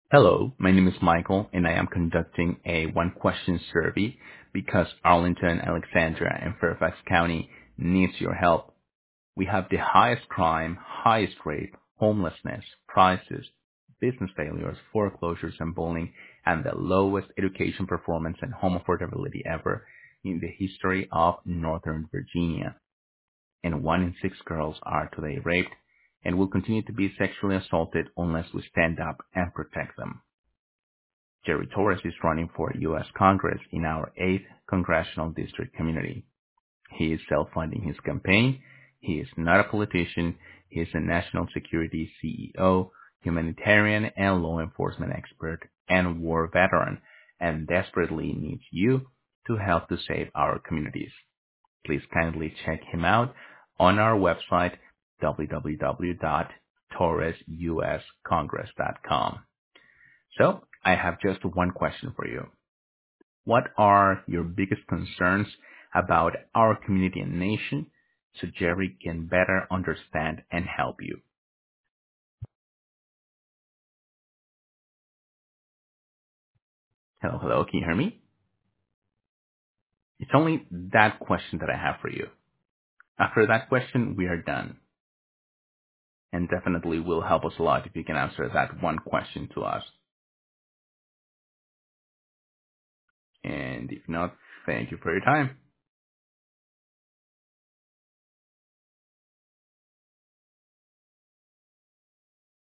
Hello, my name is Michael, and I am conducting a one-question survey because Arlington, Alexandria, and Fairfax County needs your help. We have the highest crime, highest rape, homelessness, prices, business failures, foreclosures, and bullying, and the lowest education performance and home affordability ever in the history of Northern Virginia. And 1 in 6 girls are today raped and will continue to be sexually assaulted unless we stand up and protect them. Jerry Torres is running for U.S. Congress in our 8th Congressional District community. He is self-funding his campaign. He is not a politician. He is a national security CEO, humanitarian and law enforcement expert, and war veteran, and desperately needs you to help to save our communities. Please kindly check him out on our website, www.torresuscongress.com. So, I have just one question for you. What are your biggest concerns about our community and nation so Jerry can better understand and help you? Hello, hello, can you hear me? It's only that question that I have for you. After that question, we are done. And definitely will help us a lot if you can answer that one question to us. And if not, thank you for your time.